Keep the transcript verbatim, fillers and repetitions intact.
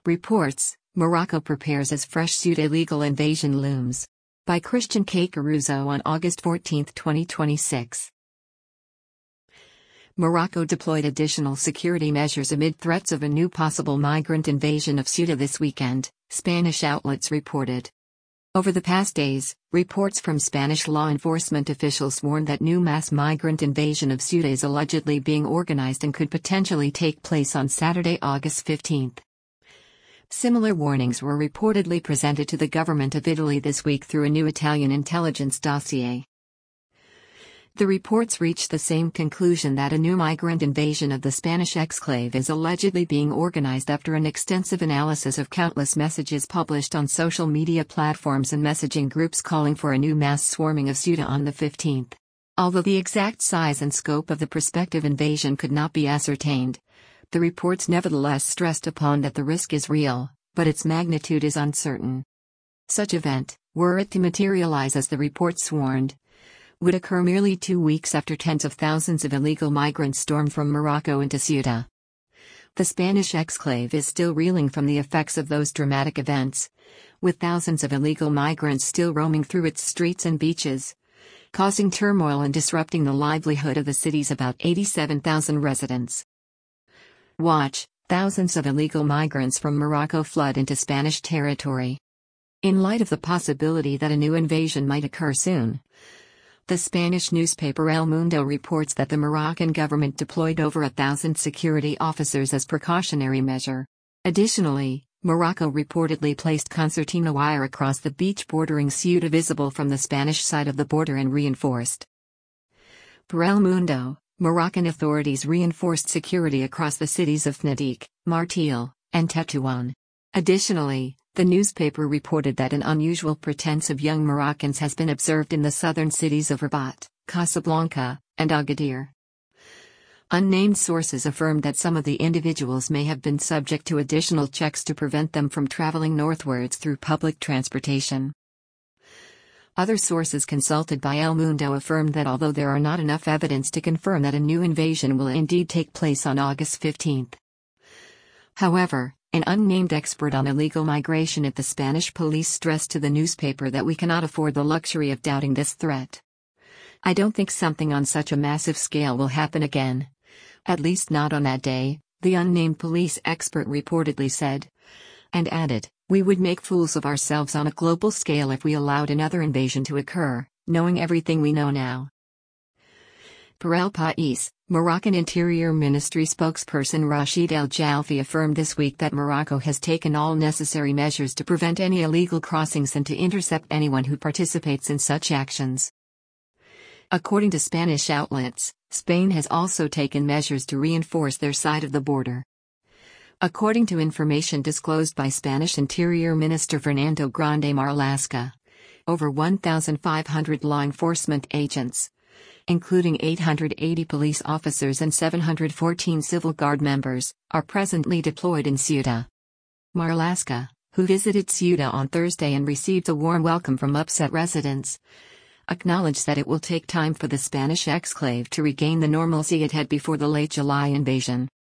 Reports, Morocco prepares as fresh Ceuta illegal invasion looms. By Christian K. Caruso on August fourteenth, twenty twenty-six. Morocco deployed additional security measures amid threats of a new possible migrant invasion of Ceuta this weekend, Spanish outlets reported. Over the past days, reports from Spanish law enforcement officials warned that new mass migrant invasion of Ceuta is allegedly being organized and could potentially take place on Saturday, August fifteenth. Similar warnings were reportedly presented to the government of Italy this week through a new Italian intelligence dossier. The reports reached the same conclusion that a new migrant invasion of the Spanish exclave is allegedly being organized after an extensive analysis of countless messages published on social media platforms and messaging groups calling for a new mass swarming of Ceuta on the fifteenth. Although the exact size and scope of the prospective invasion could not be ascertained, the reports nevertheless stressed upon that the risk is real, but its magnitude is uncertain. Such event, were it to materialize as the reports warned, would occur merely two weeks after tens of thousands of illegal migrants stormed from Morocco into Ceuta. The Spanish exclave is still reeling from the effects of those dramatic events, with thousands of illegal migrants still roaming through its streets and beaches, causing turmoil and disrupting the livelihood of the city's about eighty-seven thousand residents. Watch, thousands of illegal migrants from Morocco flood into Spanish territory. In light of the possibility that a new invasion might occur soon, the Spanish newspaper El Mundo reports that the Moroccan government deployed over a thousand security officers as precautionary measure. Additionally, Morocco reportedly placed concertina wire across the beach bordering Ceuta visible from the Spanish side of the border and reinforced. Per El Mundo, Moroccan authorities reinforced security across the cities of Fnadaq, Martil, and Tetuan. Additionally, the newspaper reported that an unusual pretense of young Moroccans has been observed in the southern cities of Rabat, Casablanca, and Agadir. Unnamed sources affirmed that some of the individuals may have been subject to additional checks to prevent them from traveling northwards through public transportation. Other sources consulted by El Mundo affirmed that although there are not enough evidence to confirm that a new invasion will indeed take place on August fifteenth. However, an unnamed expert on illegal migration at the Spanish police stressed to the newspaper that we cannot afford the luxury of doubting this threat. I don't think something on such a massive scale will happen again. At least not on that day, the unnamed police expert reportedly said. And added, we would make fools of ourselves on a global scale if we allowed another invasion to occur, knowing everything we know now. Per El País, Moroccan Interior Ministry spokesperson Rashid El Jalfi affirmed this week that Morocco has taken all necessary measures to prevent any illegal crossings and to intercept anyone who participates in such actions. According to Spanish outlets, Spain has also taken measures to reinforce their side of the border. According to information disclosed by Spanish Interior Minister Fernando Grande Marlaska, over one thousand five hundred law enforcement agents, including eight hundred eighty police officers and seven hundred fourteen civil guard members, are presently deployed in Ceuta. Marlaska, who visited Ceuta on Thursday and received a warm welcome from upset residents, acknowledged that it will take time for the Spanish exclave to regain the normalcy it had before the late July invasion.